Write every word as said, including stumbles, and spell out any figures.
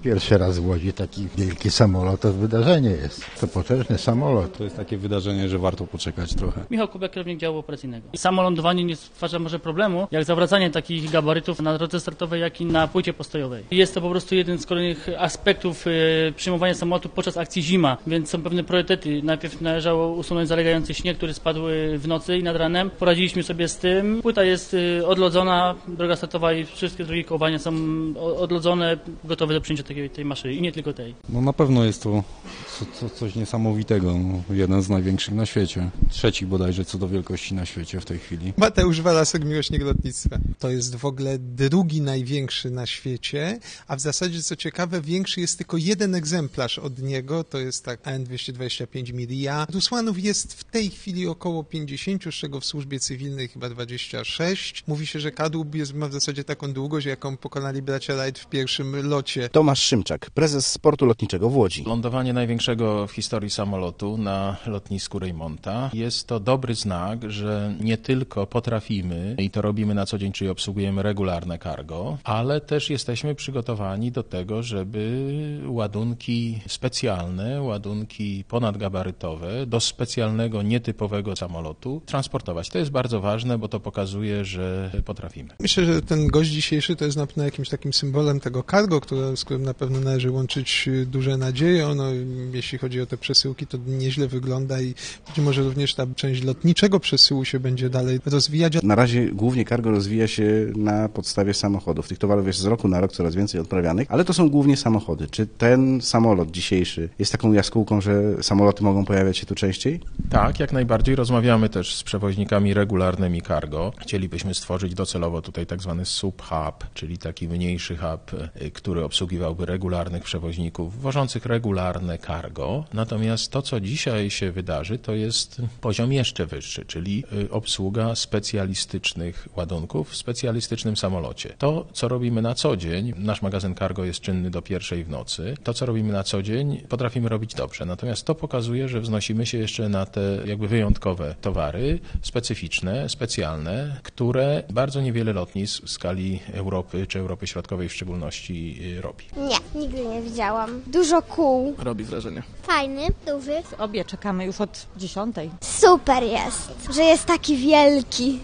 Pierwszy raz w Łodzi taki wielki samolot, to wydarzenie jest. To potężny samolot. To jest takie wydarzenie, że warto poczekać trochę. Michał Kubiak, kierownik działu operacyjnego. Samo lądowanie nie stwarza może problemu, jak zawracanie takich gabarytów na drodze startowej, jak i na płycie postojowej. Jest to po prostu jeden z kolejnych aspektów y, przyjmowania samolotu podczas akcji zima, więc są pewne priorytety. Najpierw należało usunąć zalegający śnieg, który spadł w nocy i nad ranem. Poradziliśmy sobie z tym. Płyta jest y, odlodzona, droga startowa i wszystkie drogi kołowania są odlodzone, gotowe do przyjęcia tej, tej maszyny i nie tylko tej. No na pewno jest to co, co, coś niesamowitego. No, jeden z największych na świecie. Trzeci bodajże co do wielkości na świecie w tej chwili. Mateusz Walasek, miłośnik lotnictwa. To jest w ogóle drugi największy na świecie, a w zasadzie co ciekawe, większy jest tylko jeden egzemplarz od niego, to jest tak A N dwieście dwadzieścia pięć Miria. Rusłanów jest w tej chwili około pięćdziesiąt, z czego w służbie cywilnej chyba dwadzieścia sześć. Mówi się, że kadłub jest, ma w zasadzie taką długość, jaką pokonali bracia Wright w pierwszym locie. Tomasz Szymczak, prezes Sportu Lotniczego w Łodzi. Lądowanie największego w historii samolotu na lotnisku Reymonta jest to dobry znak, że nie tylko potrafimy i to robimy na co dzień, czyli obsługujemy regularne cargo, ale też jesteśmy przygotowani do tego, żeby ładunki specjalne, ładunki ponadgabarytowe do specjalnego, nietypowego samolotu transportować. To jest bardzo ważne, bo to pokazuje, że potrafimy. Myślę, że ten gość dzisiejszy to jest na pewno jakimś takim symbolem tego cargo, które, z którym na pewno należy łączyć duże nadzieje. Ono, jeśli chodzi o te przesyłki, to nieźle wygląda i być może również ta część lotniczego przesyłu się będzie dalej rozwijać. Na razie głównie cargo rozwija się na podstawie samochodów. Tych towarów jest z roku na rok coraz więcej odprawianych, ale to są głównie samochody. Czy ten samolot dzisiejszy jest taką jaskółką, że samoloty mogą pojawiać się tu częściej? Tak, jak najbardziej. Rozmawiamy też z przewoźnikami regularnymi cargo. Chcielibyśmy stworzyć docelowo tutaj tak zwany sub-hub, czyli taki mniejszy hub, który obsługiwałby regularnych przewoźników wożących regularne cargo. Natomiast to, co dzisiaj się wydarzy, to jest poziom jeszcze wyższy, czyli obsługa specjalistycznych ładunków w specjalistycznym samolocie. To, co robimy na co dzień, nasz magazyn cargo jest czynny do pierwszej w nocy, to, co robimy na co dzień, potrafimy robić dobrze. Natomiast to pokazuje, że wznosimy się jeszcze na te jakby wyjątkowe towary, specyficzne, specjalne, które bardzo niewiele lotnisk w skali Europy, czy Europy Środkowej w szczególności robi. Nie, nigdy nie widziałam. Dużo kół. Robi wrażenie. Fajny, duży. Obie czekamy już od dziesiątej. Super jest, że jest taki wielki.